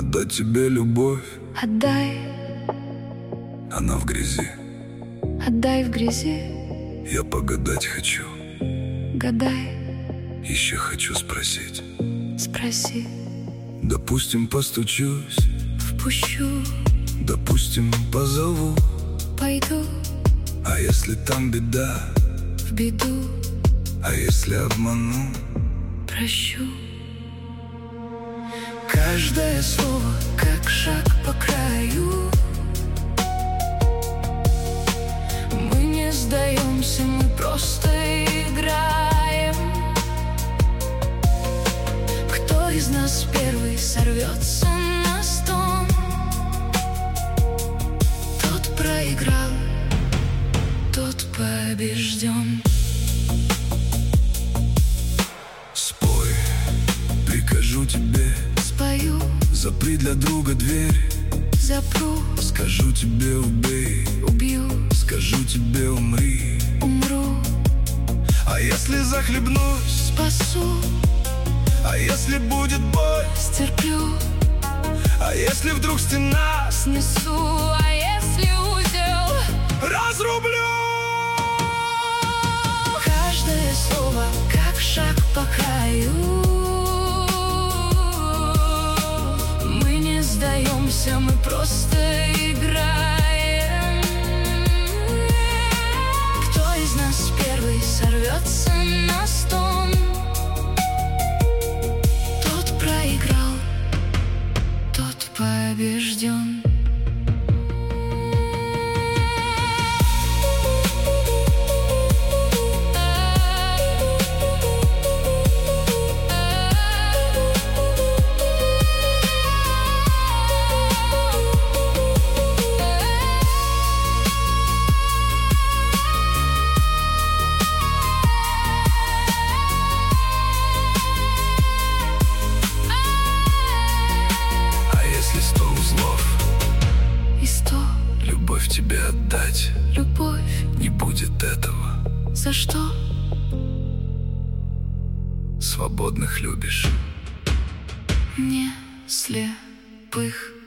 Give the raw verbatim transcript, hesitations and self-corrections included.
Отдать тебе любовь, Отдай, она в грязи. отдай в грязи. Я погадать хочу, Гадай, еще хочу спросить. спроси, Допустим, постучусь, впущу, допустим, позову. пойду А если там беда, в беду, а если обману? прощу. Каждое слово, как шаг по краю. Мы не сдаемся, мы просто играем. Кто из нас первый сорвется на стон, тот проиграл, тот побежден. Спой, прикажу тебе, Спою, запри для друга дверь. запру, Скажу тебе убей, убью, скажу тебе умри. умру, А если захлебнусь, спасу, а если будет боль, стерплю, а если вдруг стена снесу, а если узел разрублю? каждое слово, как шаг по краю. Мы не сдаемся, мы просто играем. Кто из нас первый сорвется на стон, тот проиграл, тот побежден. Любовь тебе отдать, Любовь, не будет этого. за что? Свободных любишь, Не слепых.